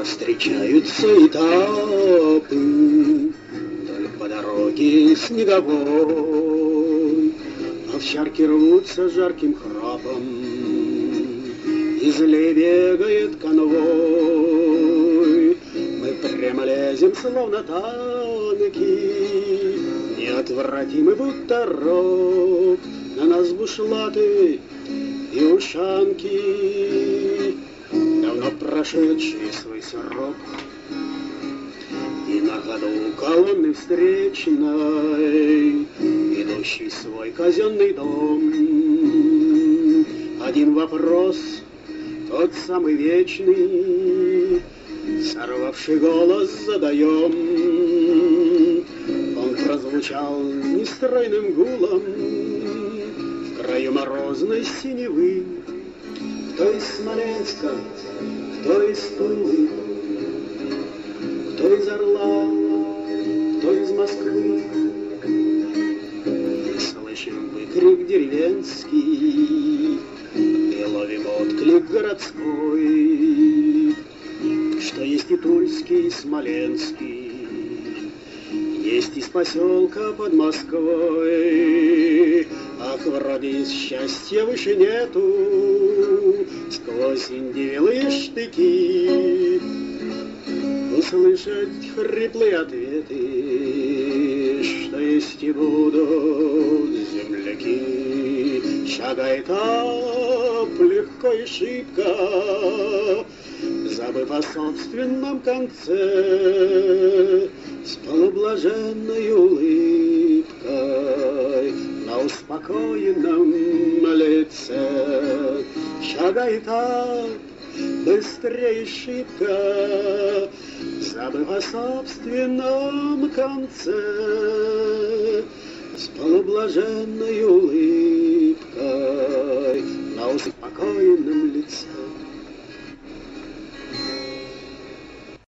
Встречаются этапы вдоль по дороге снеговой, Овчарки рвутся жарким храпом, Изле бегает конвой. Мы прямо лезем, словно танки, Неотвратимы, будто рок. На нас бушлаты и ушанки, давно прошедший свой срок. И на ходу колонны встречной, идущий в свой казенный дом, один вопрос, тот самый вечный, сорвавший голос задаем. Он прозвучал нестройным гулом в краю морозной синевы. Кто из Смоленска, кто из Тулы, кто из Орла, кто из Москвы. Мы слышим выкрик деревенский и ловим отклик городской, что есть и Тульский, и Смоленский, есть из поселка под Москвой. Ах, вроде счастья выше нету, сквозь индивелые штыки услышать хриплые ответы, что есть и будут земляки. Шагает ап легко и шибко, забыв о собственном конце, с полублаженной улыбкой на успокоенном лице. Шагает ап быстрее и шибко, забыв о собственном конце, с полублаженной улыбкой на успокоенном лице.